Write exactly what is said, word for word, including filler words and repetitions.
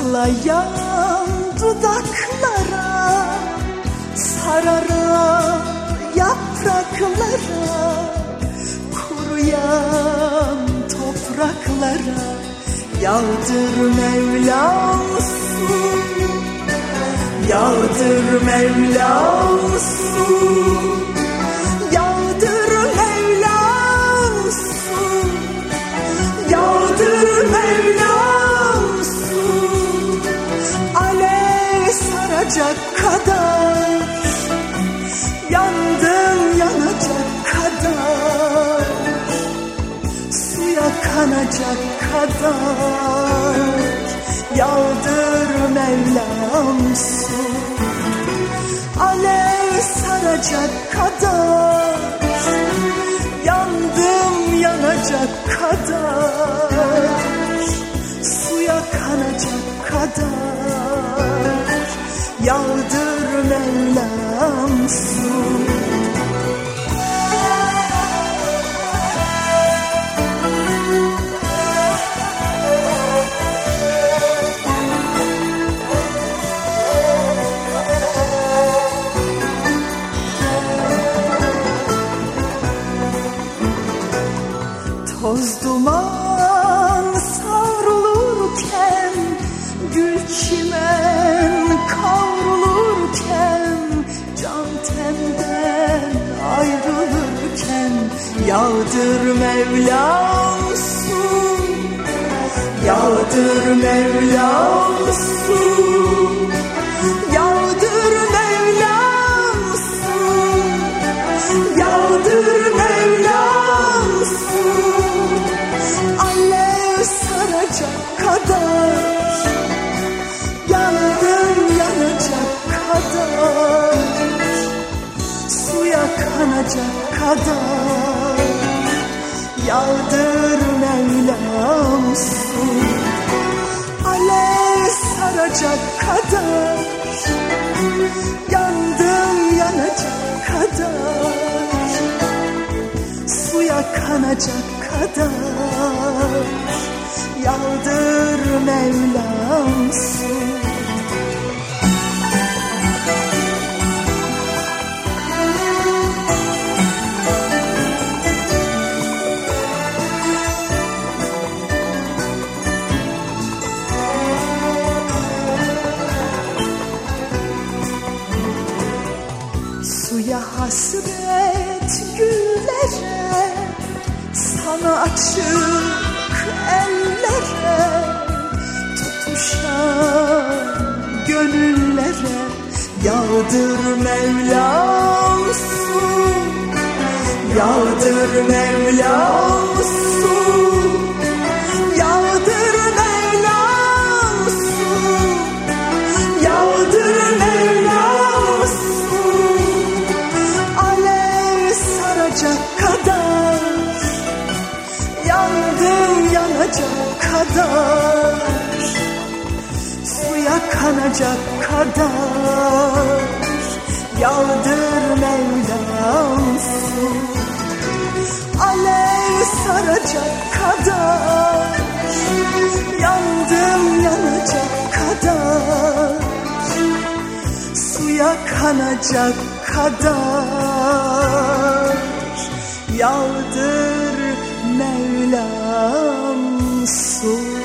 Saklayan dudaklara, sararan yapraklara, kuruyan topraklara yağdır Mevlam su, yağdır Mevlam su, yağdır Mevlam su, yağdır Mevlam su, alev saracak kadar, yandım yanacak kadar, suya kanacak kadar yağdır Mevlam su, alev saracak kadar, yandım yanacak kadar, suya kanacak kadar yağdır Mevlam su. Toz duman savrulurken, gül çimen kavrulurken, can tenden ayrılırken yağdır Mevlam su, yağdır Mevlam su, yağdır Mevlam su, yağdır Mevlam su, alev saracak kadar, yandım yanacak kadar, suya kanacak kadar yağdır Mevlam su, alev saracak kadar, yandım yanacak kadar, suya kanacak kadar yağdır Mevlam su. Suya hasret güllere, sana açık ellere, tutuşan gönüllere yağdır Mevlam su, yağdır Mevlam su, yağdır Mevlam su, yağdır Mevlam su, alev saracak kadar, yandım yanacak kadar, suya kanacak kadar yağdır Mevlam su, alev saracak kadar, yandım yanacak kadar, suya kanacak kadar yağdır Mevlam su.